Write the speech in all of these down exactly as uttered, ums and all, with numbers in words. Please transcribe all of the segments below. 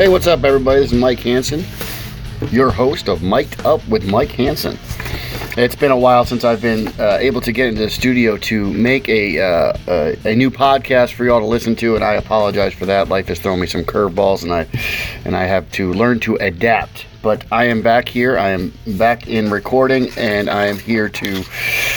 Hey, what's up, everybody? This is Mike Hansen, your host of Mic'd Up with Mike Hansen. It's been a while since I've been uh, able to get into the studio to make a, uh, a a new podcast for y'all to listen to, and I apologize for that. Life has thrown me some curveballs, and I and I have to learn to adapt. But I am back here. I am back in recording, and I am here to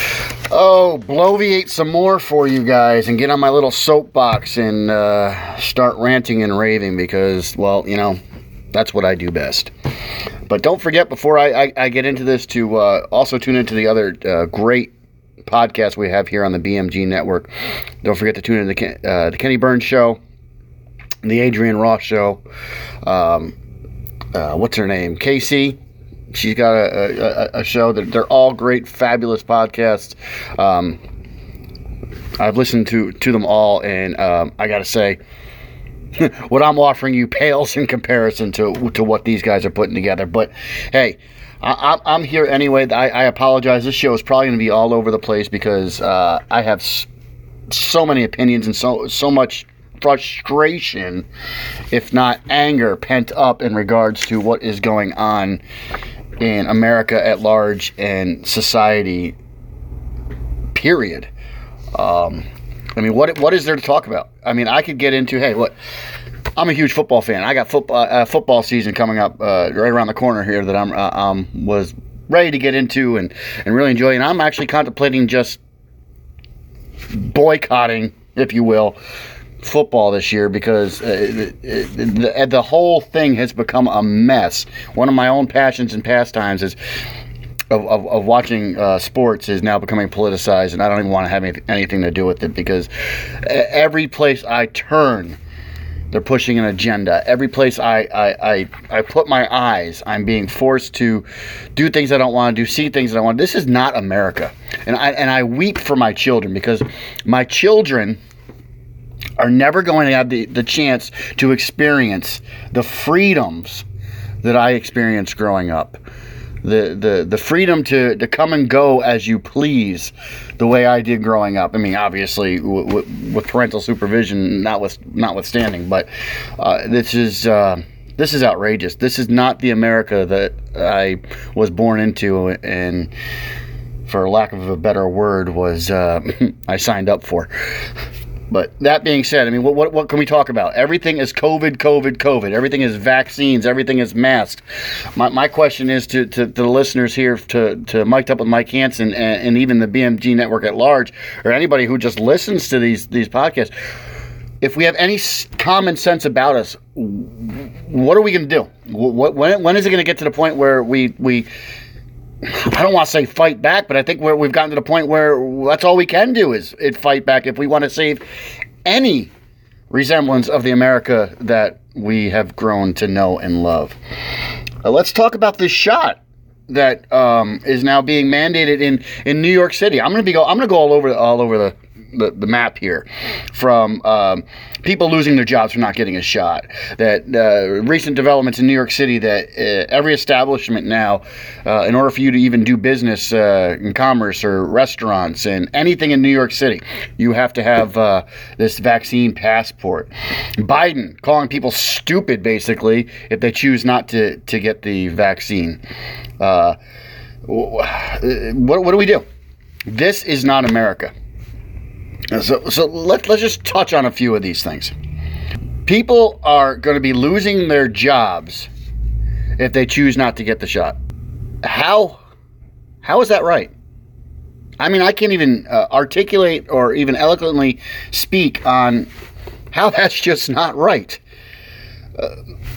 oh bloviate some more for you guys and get on my little soapbox and uh, start ranting and raving because, well, you know, that's what I do best. But don't forget, before I, I, I get into this, to uh, also tune into the other uh, great podcasts we have here on the B M G Network. Don't forget to tune in to the, Ken, uh, the Kenny Burns Show, the Adrian Ross Show. Um, uh, what's her name? Casey. She's got a, a, a show that they're all great, fabulous podcasts. Um, I've listened to, to them all, and um, I got to say, what I'm offering you pales in comparison to to what these guys are putting together. But hey, I, I'm here anyway. I, I apologize. This show is probably going to be all over the place because uh, I have so many opinions and so so much frustration, if not anger, pent up in regards to what is going on in America at large and society. Period. Um, I mean, what what is there to talk about? I mean, I could get into, hey, what, I'm a huge football fan. I got football uh, football season coming up uh, right around the corner here that I'm uh, um was ready to get into and, and really enjoy. And I'm actually contemplating just boycotting, if you will, football this year because uh, the, the, the whole thing has become a mess. One of my own passions and pastimes is Of, of, of watching uh, sports is now becoming politicized, and I don't even want to have any, anything to do with it because every place I turn, they're pushing an agenda. Every place I, I, I, I put my eyes, I'm being forced to do things I don't want to do, see things that I want. This is not America. And I, and I weep for my children because my children are never going to have the, the chance to experience the freedoms that I experienced growing up. The, the the freedom to, to come and go as you please the way I did growing up. I mean, obviously, w- w- with parental supervision notwith- notwithstanding, but uh, this is uh, this is outrageous. This is not the America that I was born into and, for lack of a better word, was uh, I signed up for. But that being said, I mean, what, what what can we talk about? Everything is COVID, COVID, COVID. Everything is vaccines. Everything is masks. My my question is to, to, to the listeners here, to, to Mic'd Up with Mike Hansen and, and even the B M G Network at large, or anybody who just listens to these these podcasts, if we have any common sense about us, what are we going to do? What, when, when is it going to get to the point where we we I don't want to say fight back, but I think where we've gotten to the point where that's all we can do is it fight back if we want to save any resemblance of the America that we have grown to know and love. Uh, let's talk about this shot that um, is now being mandated in, in New York City. I'm gonna be go. I'm gonna go all over all over the. The, the map here, from um, people losing their jobs for not getting a shot, that uh, recent developments in New York City that uh, every establishment now, uh, in order for you to even do business uh, in commerce or restaurants and anything in New York City, you have to have uh, this vaccine passport. Biden calling people stupid, basically, if they choose not to, to get the vaccine. Uh, what, what do we do? This is not America. So, so let, let's just touch on a few of these things. People are going to be losing their jobs if they choose not to get the shot. How, how is that right? I mean, I can't even uh, articulate or even eloquently speak on how that's just not right. Uh,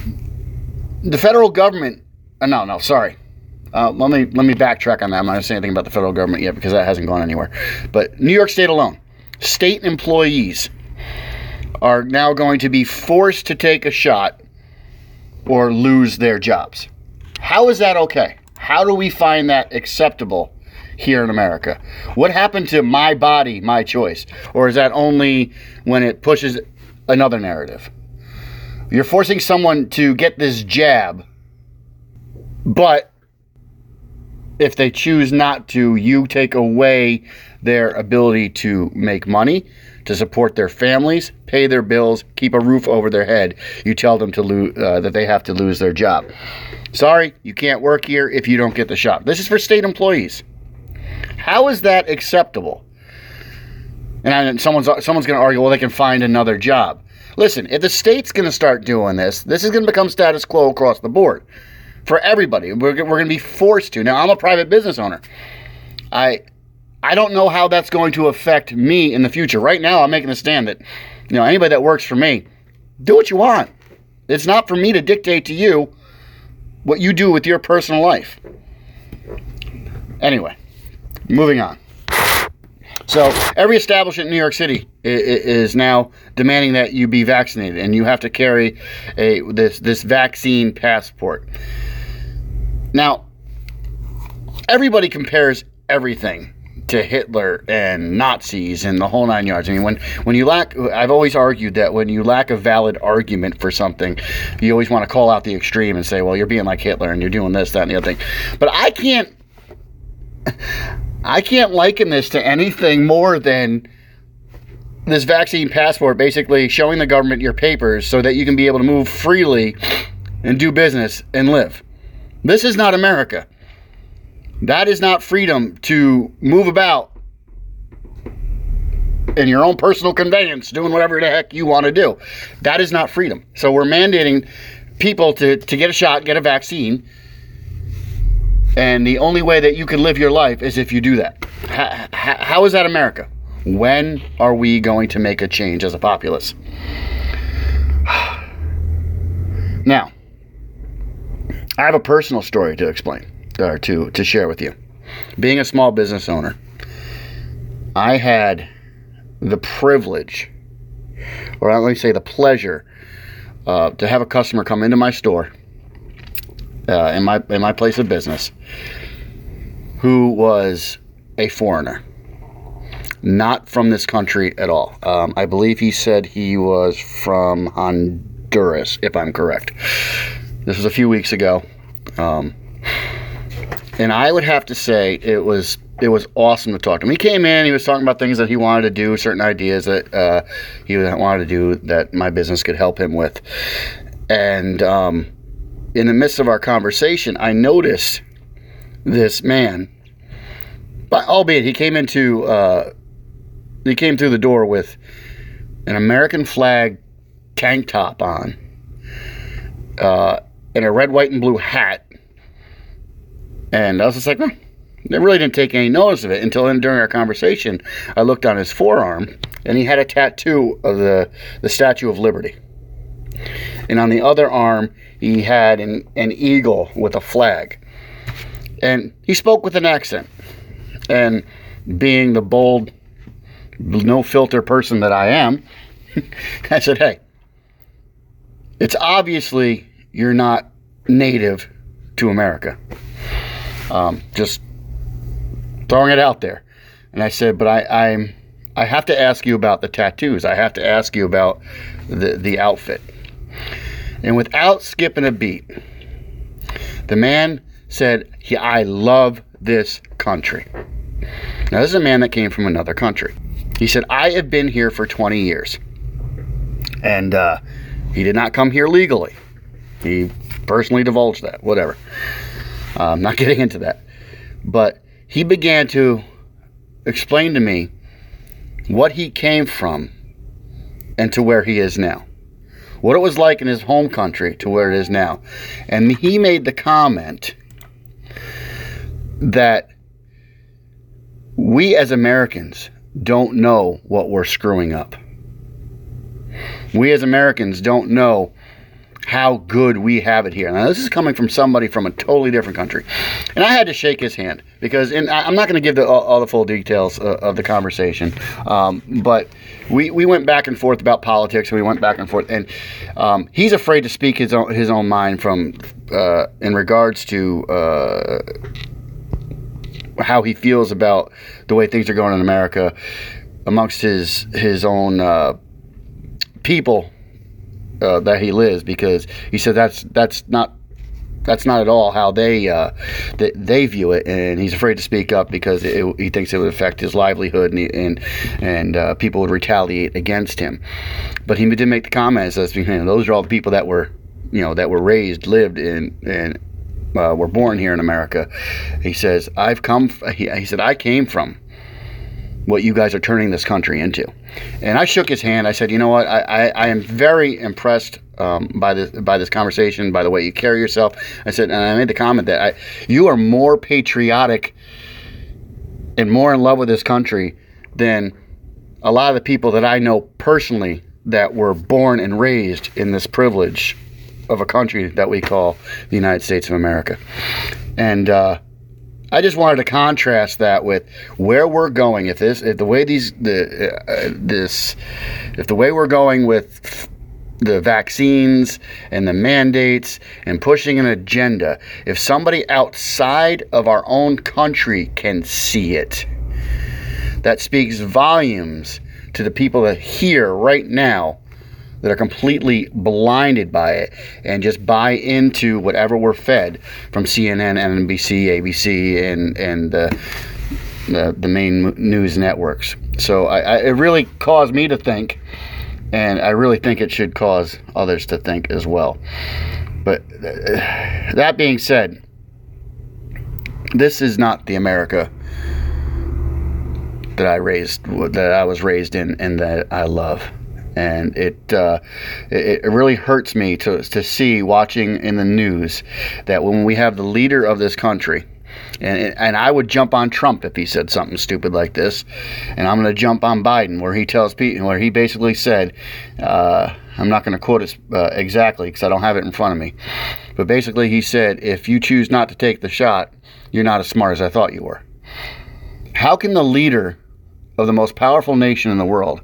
the federal government, uh, no, no, sorry. Uh, let me let me backtrack on that. I'm not going to say anything about the federal government yet because that hasn't gone anywhere. But New York State alone. State employees are now going to be forced to take a shot or lose their jobs. How is that okay? How do we find that acceptable here in America? What happened to my body, my choice? Or is that only when it pushes another narrative? You're forcing someone to get this jab, but if they choose not to, you take away their ability to make money, to support their families, pay their bills, keep a roof over their head, you tell them to lose, uh, that they have to lose their job. Sorry, you can't work here if you don't get the shot. This is for state employees. How is that acceptable? And I, someone's someone's going to argue, well, they can find another job. Listen, if the state's going to start doing this, this is going to become status quo across the board for everybody. We're, we're going to be forced to. Now, I'm a private business owner. I I don't know how that's going to affect me in the future. Right now, I'm making a stand that, you know, anybody that works for me, do what you want. It's not for me to dictate to you what you do with your personal life. Anyway, moving on. So every establishment in New York City is now demanding that you be vaccinated, and you have to carry a this this vaccine passport. Now, everybody compares everything to Hitler and Nazis and the whole nine yards. I mean, when when you lack, I've always argued that when you lack a valid argument for something, you always want to call out the extreme and say, well, you're being like Hitler and you're doing this, that, and the other thing. But I can't. I can't liken this to anything more than this vaccine passport basically showing the government your papers so that you can be able to move freely and do business and live. This is not America. That is not freedom to move about in your own personal conveyance, doing whatever the heck you want to do. That is not freedom. So we're mandating people to, to get a shot, get a vaccine. And the only way that you can live your life is if you do that. How, how is that America? When are we going to make a change as a populace? Now, I have a personal story to explain, or to, to share with you. Being a small business owner, I had the privilege, or let me say the pleasure, uh, to have a customer come into my store, Uh, in my in my place of business, who was a foreigner, not from this country at all. Um, I believe he said he was from Honduras, if I'm correct. This was a few weeks ago, um, and I would have to say it was it was awesome to talk to him. He came in, he was talking about things that he wanted to do, certain ideas that uh, he wanted to do that my business could help him with, and. Um, In the midst of our conversation, I noticed this man, but albeit he came into, uh, he came through the door with an American flag tank top on, uh, and a red, white, and blue hat. And I was just like, hmm. I really didn't take any notice of it until then during our conversation, I looked on his forearm, and he had a tattoo of the, the Statue of Liberty. And on the other arm, he had an, an eagle with a flag. And he spoke with an accent. And being the bold, no-filter person that I am, I said, hey, it's obviously you're not native to America. Um, just throwing it out there. And I said, but I, I'm, I have to ask you about the tattoos. I have to ask you about the, the outfit. And without skipping a beat, the man said, I love this country. Now, this is a man that came from another country. He said, I have been here for twenty years. And uh, he did not come here legally. He personally divulged that, whatever. Uh, I'm not getting into that. But he began to explain to me what he came from and to where he is now. What it was like in his home country to where it is now. And he made the comment that we as Americans don't know what we're screwing up. We as Americans don't know how good we have it here. Now, this is coming from somebody from a totally different country. And I had to shake his hand because, and I'm not going to give the, all, all the full details uh, of the conversation, um, but we, we went back and forth about politics, and we went back and forth. And um, he's afraid to speak his own, his own mind from uh, in regards to uh, how he feels about the way things are going in America amongst his, his own uh, people. Uh, that he lives, because he said that's that's not That's not at all how they uh, th- they view it, and he's afraid to speak up because it, it, he thinks it would affect his livelihood, and he, and, and uh, people would retaliate against him. But he did make the comment as you know, those are all the people that were, you know, that were raised, lived in, and uh, were born here in America. He says, "I've come." He, he said, "I came from what you guys are turning this country into." And I shook his hand. I said, you know what? I, I, I am very impressed um, by this by this conversation, by the way you carry yourself. I said, and I made the comment that I, you are more patriotic and more in love with this country than a lot of the people that I know personally that were born and raised in this privilege of a country that we call the United States of America. And uh, I just wanted to contrast that with where we're going. If this, if the way these, the uh, this, if the way we're going with the vaccines and the mandates and pushing an agenda, if somebody outside of our own country can see it, that speaks volumes to the people that here right now that are completely blinded by it and just buy into whatever we're fed from C N N, N B C, A B C, and and uh, the the main news networks. So I, I, it really caused me to think, and I really think it should cause others to think as well. But uh, that being said, this is not the America that I raised, that I was raised in, and that I love. And it, uh, it it really hurts me to to see, watching in the news, that when we have the leader of this country, and and I would jump on Trump if he said something stupid like this, and I'm going to jump on Biden where he tells people, where he basically said, uh, I'm not going to quote it uh, exactly because I don't have it in front of me, but basically he said, if you choose not to take the shot, you're not as smart as I thought you were. How can the leader of the most powerful nation in the world,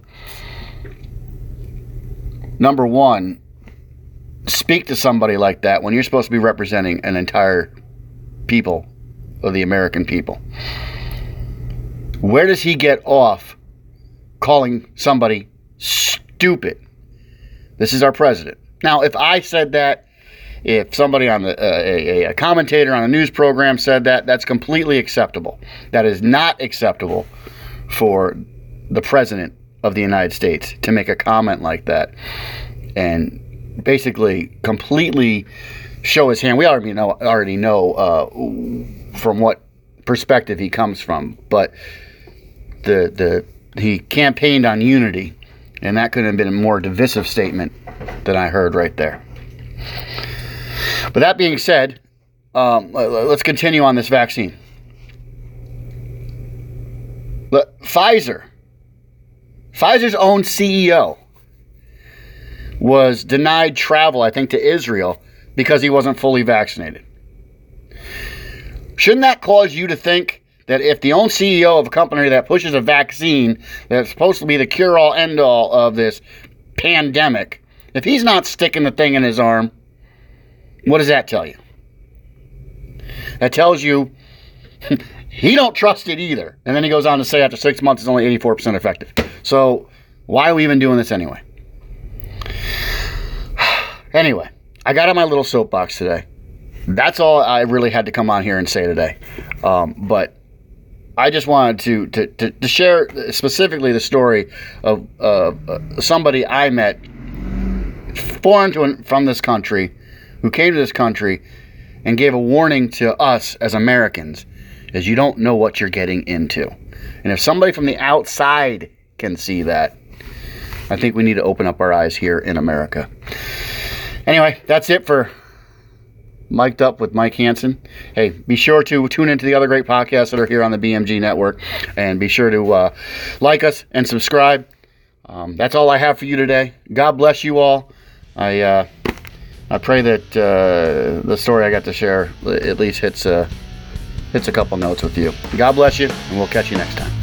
number one, speak to somebody like that when you're supposed to be representing an entire people of the American people? Where does he get off calling somebody stupid? This is our president. Now, if I said that, if somebody on the uh, a, a commentator on a news program said that, that's completely acceptable. That is not acceptable for the president of the United States to make a comment like that and basically completely show his hand. We already know already know uh, from what perspective he comes from, but the the he campaigned on unity, and that couldn't have been a more divisive statement than I heard right there. But that being said, um, let's continue on this vaccine. Look, Pfizer. Pfizer's own C E O was denied travel, I think, to Israel because he wasn't fully vaccinated. Shouldn't that cause you to think that if the own C E O of a company that pushes a vaccine that's supposed to be the cure-all, end-all of this pandemic, if he's not sticking the thing in his arm, what does that tell you? That tells you he don't trust it either. And then he goes on to say after six months it's only eighty-four percent effective. So why are we even doing this anyway? Anyway, I got on my little soapbox today. That's all I really had to come on here and say today. Um, but I just wanted to, to, to, to share specifically the story of uh, somebody I met foreign to, from this country, who came to this country and gave a warning to us as Americans, is you don't know what you're getting into. And if somebody from the outside can see that, I think we need to open up our eyes here in America. Anyway, that's it for Mic'd Up with Mike Hansen. Hey, be sure to tune into the other great podcasts that are here on the B M G network, and be sure to uh, like us and subscribe. Um, that's all I have for you today. God bless you all. I uh, I pray that uh, the story I got to share at least hits a hits a couple notes with you. God bless you, and we'll catch you next time.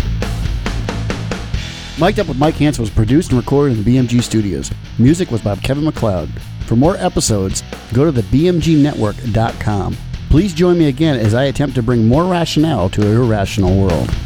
Mic'd Up with Mike Hansen was produced and recorded in the B M G studios. Music was by Kevin MacLeod. For more episodes, go to the b m g network dot com. Please join me again as I attempt to bring more rationale to a irrational world.